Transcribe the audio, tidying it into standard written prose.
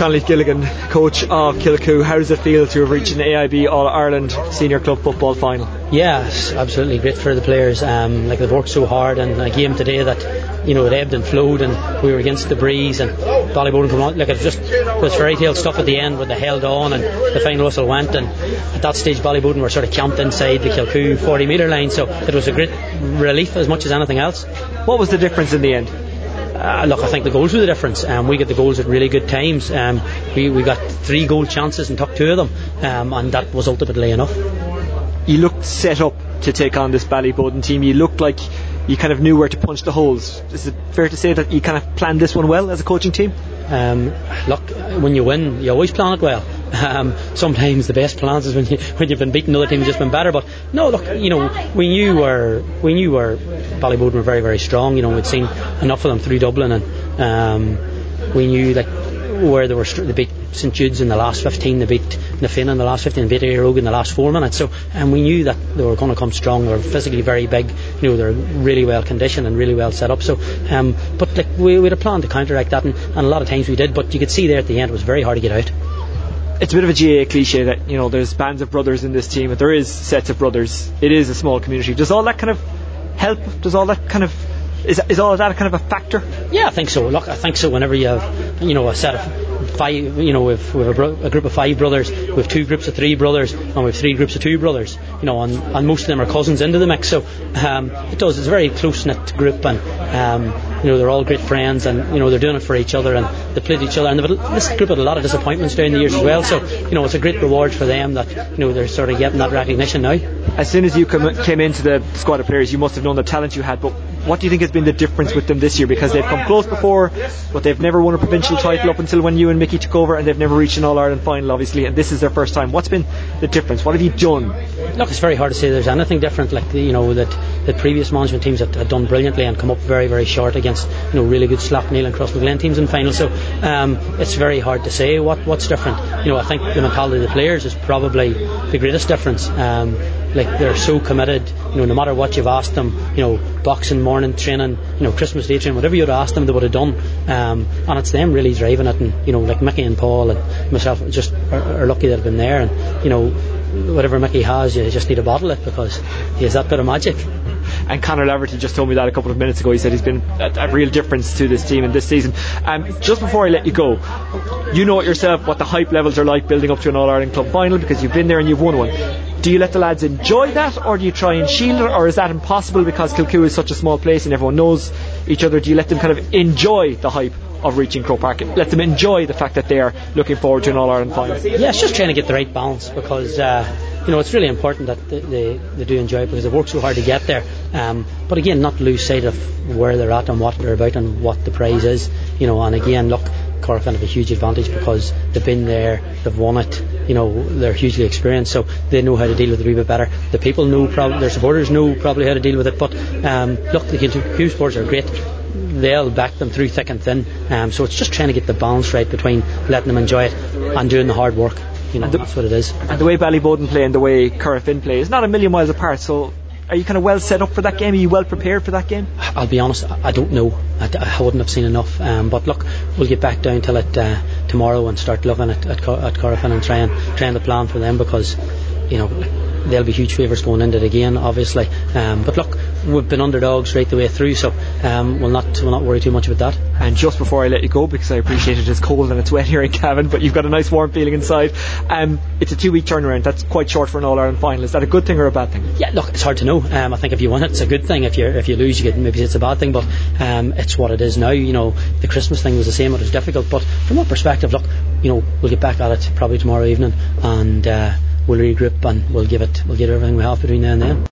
Conleth Gilligan, coach of Kilcoo. How does it feel to have reached an AIB All-Ireland Senior Club Football final? Yes, absolutely great for the players. They've worked so hard, and a game today that it ebbed and flowed, and we were against the breeze, and Ballyboden come on. It was fairy tale stuff at the end where they held on and the final whistle went, and at that stage Ballyboden were sort of camped inside the Kilcoo 40 metre line, so it was a great relief as much as anything else. What was the difference in the end? I think the goals were the difference. We got the goals at really good times. We got 3 goal chances and took 2 of them, and that was ultimately enough. You looked set up to take on this Ballyboden team. You looked like you kind of knew where to punch the holes. Is it fair to say that you kind of planned this one well as a coaching team? When you win, you always plan it well. Sometimes the best plans is when you've been beaten, other teams have just been better. But no, we knew Ballyboden were very, very strong. We'd seen enough of them through Dublin, and we knew that where they beat St Jude's in the last 15, they beat Nafina in the last 15, they beat Éire in the last 4 minutes. And we knew that they were going to come strong. They were physically very big. They're really well conditioned and really well set up. But we had a plan to counteract that, and a lot of times we did. But you could see there at the end it was very hard to get out. It's a bit of a GAA cliche that there's bands of brothers in this team, but there is sets of brothers. It is a small community. Does all that kind of help? Does all that kind of is all of that kind of a factor? Yeah, I think so. I think so. Whenever you have a set of 5, we have a group of 5 brothers, we have 2 groups of 3 brothers, and we have 3 groups of 2 brothers. And most of them are cousins into the mix. So it does. It's a very close knit group, and they're all great friends, and they're doing it for each other, and they play each other. And this group had a lot of disappointments during the years as well. So it's a great reward for them that they're sort of getting that recognition now. As soon as you came into the squad of players, you must have known the talent you had. But what do you think has been the difference with them this year? Because they've come close before, but they've never won a provincial title up until when you and Mickey took over, and they've never reached an All-Ireland final, obviously, and this is their first time. What's been the difference? What have you done? Look, it's very hard to say there's anything different. That previous management teams had done brilliantly and come up very, very short against really good Slaughtneil and Crossmaglen teams in final. So it's very hard to say what's different. I think the mentality of the players is probably the greatest difference. They're so committed, no matter what you've asked them, boxing, morning training, Christmas Day training, whatever you'd asked them, they would have done. And it's them really driving it, and like Mickey and Paul and myself just are lucky that have been there, and whatever Mickey has, you just need to bottle it because he has that bit of magic. And Conor Laverty just told me that a couple of minutes ago. He said he's been a real difference to this team in this season. Just before I let you go, you know it yourself what the hype levels are like building up to an All-Ireland Club final, because you've been there and you've won one. Do you let the lads enjoy that, or do you try and shield it, or is that impossible because Kilcoo is such a small place and everyone knows each other? Do you let them kind of enjoy the hype of reaching Croke Park, let them enjoy the fact that they are looking forward to an All-Ireland final? Yeah, it's just trying to get the right balance, because it's really important that they do enjoy it, because they've worked so hard to get there, but again, not lose sight of where they're at and what they're about and what the prize is. And again, look, Cork have a huge advantage because they've been there, they've won it, they're hugely experienced, so they know how to deal with it a wee bit better. The people know, their supporters know probably how to deal with it, but look, the Kilcoo supporters are great. They'll back them through thick and thin, so it's just trying to get the balance right between letting them enjoy it and doing the hard work. That's what it is. And the way Ballyboden play and the way Corofin play is not a million miles apart, so are you kind of well set up for that game? Are you well prepared for that game? I'll be honest, I don't know. I wouldn't have seen enough, but look, we'll get back down till it tomorrow and start looking at Corofin and trying to plan for them, because they'll be huge favourites going into the game, obviously, but look, we've been underdogs right the way through, so we'll not worry too much about that. And just before I let you go, because I appreciate it is cold and it's wet here in Cavan, but you've got a nice warm feeling inside, it's a 2-week turnaround. That's quite short for an All-Ireland final. Is that a good thing or a bad thing? Yeah, look, it's hard to know. I think if you win it, it's a good thing. If you lose, you get maybe it's a bad thing, but it's what it is now. The Christmas thing was the same, it was difficult, but from that perspective, look, we'll get back at it probably tomorrow evening, and we'll regroup and we'll give everything we have between now and then.